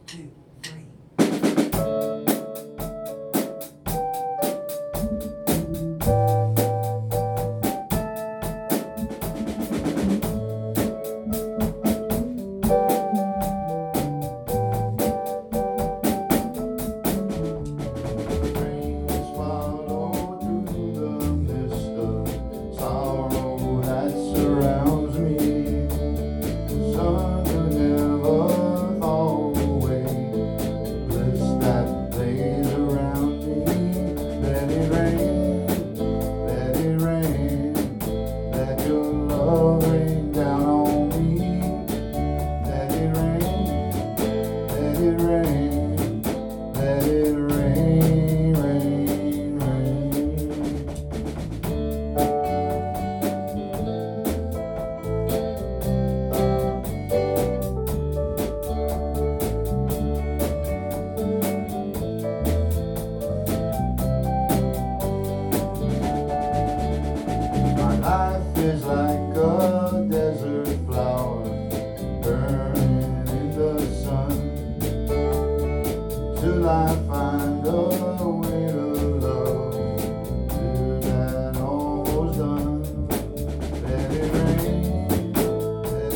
2, 3. Life is like a desert flower burning in the sun till I find a way to love till that almost done. Let it rain, let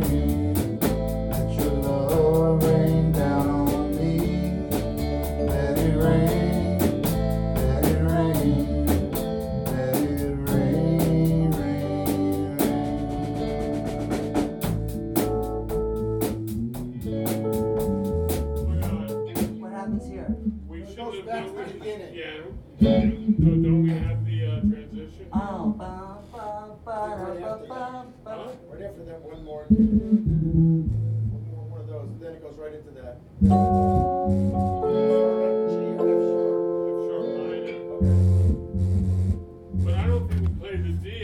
your love rain down on me. Let it rain, let it rain. Don't we have the transition? Oh, Right after that, one more of those, then it goes right into that. G or F sharp. F sharp minor. Okay.